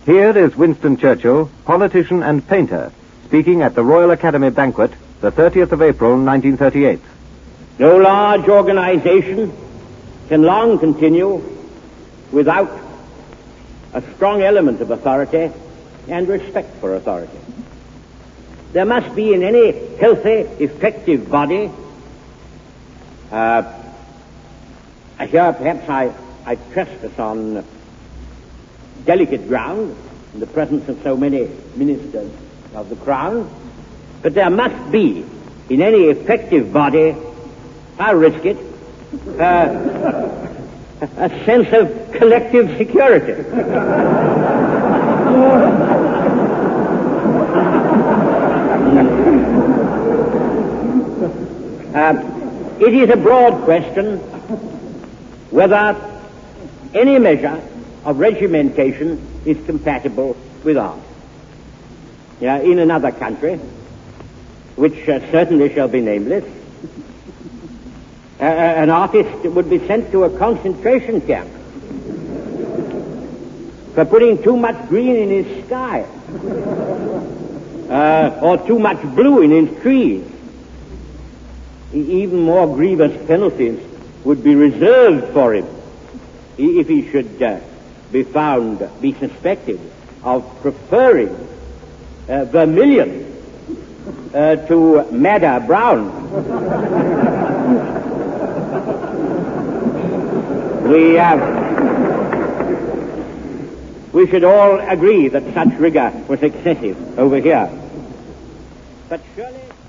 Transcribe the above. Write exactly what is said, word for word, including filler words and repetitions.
Here is Winston Churchill, politician and painter, speaking at the Royal Academy banquet, the thirtieth of April, nineteen thirty-eight. No large organization can long continue without a strong element of authority and respect for authority. There must be in any healthy, effective body, uh, here perhaps I, I trespass on delicate ground in the presence of so many ministers of the Crown, but there must be in any effective body, I'll risk it, uh, a sense of collective security. uh, it is a broad question whether any measure of regimentation is compatible with art. Yeah, in another country, which uh, certainly shall be nameless, uh, an artist would be sent to a concentration camp for putting too much green in his sky, uh, or too much blue in his trees. Even more grievous penalties would be reserved for him if he should uh, be found, be suspected of preferring uh, vermilion uh, to madder brown. we, uh, we should all agree that such rigor was excessive over here. But surely